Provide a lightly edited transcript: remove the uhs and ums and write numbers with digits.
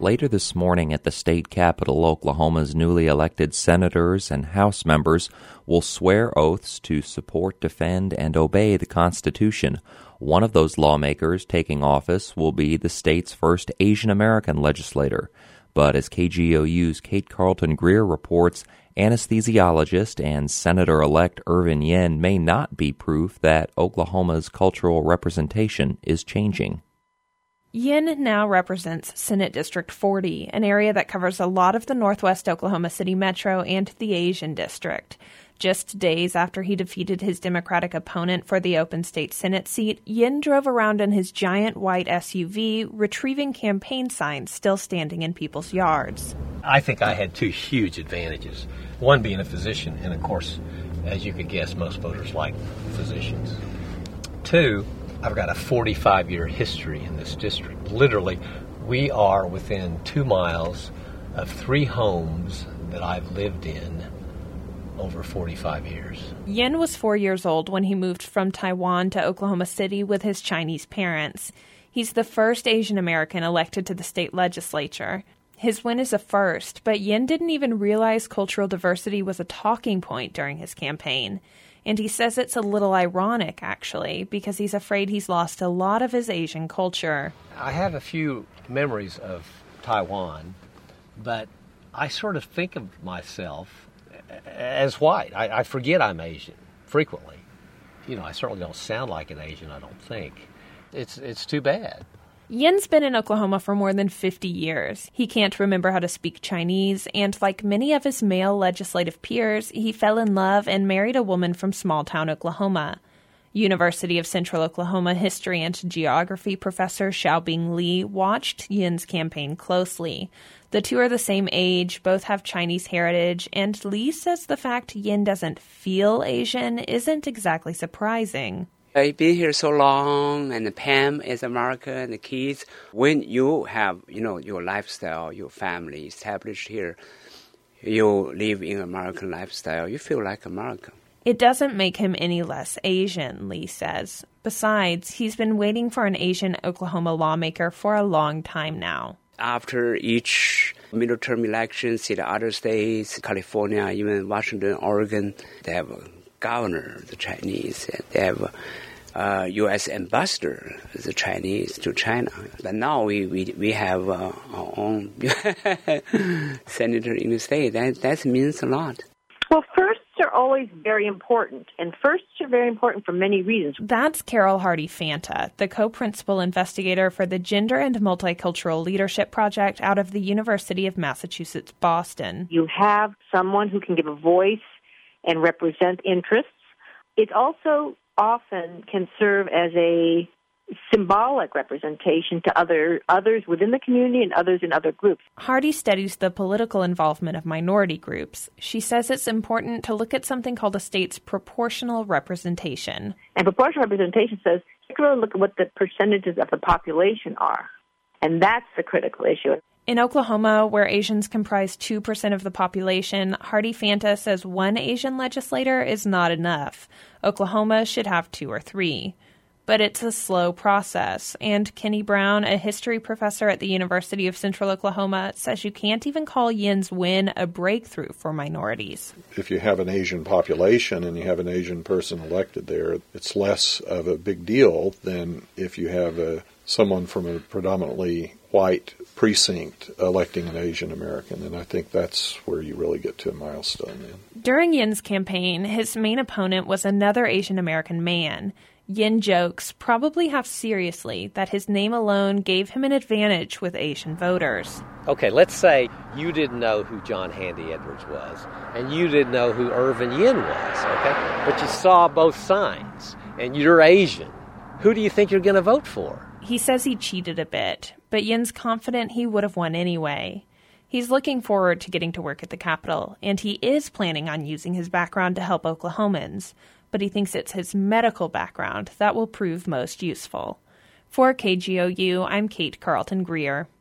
Later this morning at the state capitol, Oklahoma's newly elected senators and House members will swear oaths to support, defend, and obey the Constitution. One of those lawmakers taking office will be the state's first Asian American legislator. But as KGOU's Kate Carlton Greer reports, anesthesiologist and Senator-elect Irvin Yin may not be proof that Oklahoma's cultural representation is changing. Yin now represents Senate District 40, an area that covers a lot of the Northwest Oklahoma City Metro and the Asian District. Just days after he defeated his Democratic opponent for the open state Senate seat, Yin drove around in his giant white SUV, retrieving campaign signs still standing in people's yards. I think I had two huge advantages. One being a physician, and of course, as you could guess, most voters like physicians. Two, I've got a 45-year history in this district. Literally, we are within 2 miles of 3 homes that I've lived in over 45 years. Yin was 4 years old when he moved from Taiwan to Oklahoma City with his Chinese parents. He's the first Asian American elected to the state legislature. His win is a first, but Yin didn't even realize cultural diversity was a talking point during his campaign. And he says it's a little ironic, actually, because he's afraid he's lost a lot of his Asian culture. I have a few memories of Taiwan, but I sort of think of myself as white. I forget I'm Asian frequently. You know, I certainly don't sound like an Asian, I don't think. It's too bad. Yin's been in Oklahoma for more than 50 years. He can't remember how to speak Chinese, and like many of his male legislative peers, he fell in love and married a woman from small-town Oklahoma. University of Central Oklahoma history and geography professor Xiaobing Li watched Yin's campaign closely. The two are the same age, both have Chinese heritage, and Li says the fact Yin doesn't feel Asian isn't exactly surprising. I've been here so long, and Pam is American, and the kids. When you have, your lifestyle, your family established here, you live in American lifestyle, you feel like American. It doesn't make him any less Asian, Lee says. Besides, he's been waiting for an Asian Oklahoma lawmaker for a long time now. After each midterm elections in the other states, California, even Washington, Oregon, they have a governor, the Chinese, and they have a U.S. ambassador, the Chinese, to China. But now we have our own senator in the state. That means a lot. Well, firsts are always very important, and firsts are very important for many reasons. That's Carol Hardy-Fanta, the co-principal investigator for the Gender and Multicultural Leadership Project out of the University of Massachusetts, Boston. You have someone who can give a voice and represent interests. It also often can serve as a symbolic representation to others within the community and others in other groups. Hardy studies the political involvement of minority groups. She says it's important to look at something called a state's proportional representation. And proportional representation says you can really look at what the percentages of the population are. And that's the critical issue. In Oklahoma, where Asians comprise 2% of the population, Hardy-Fanta says one Asian legislator is not enough. Oklahoma should have 2 or 3. But it's a slow process, and Kenny Brown, a history professor at the University of Central Oklahoma, says you can't even call Yin's win a breakthrough for minorities. If you have an Asian population and you have an Asian person elected there, it's less of a big deal than if you have someone from a predominantly white precinct electing an Asian American, and I think that's where you really get to a milestone then. During Yin's campaign, his main opponent was another Asian American man. Yin jokes, probably half seriously, that his name alone gave him an advantage with Asian voters. Okay, let's say you didn't know who John Handy Edwards was, and you didn't know who Irvin Yin was, okay? But you saw both signs, and you're Asian. Who do you think you're going to vote for? He says he cheated a bit, but Yin's confident he would have won anyway. He's looking forward to getting to work at the Capitol, and he is planning on using his background to help Oklahomans. But he thinks it's his medical background that will prove most useful. For KGOU, I'm Kate Carlton Greer.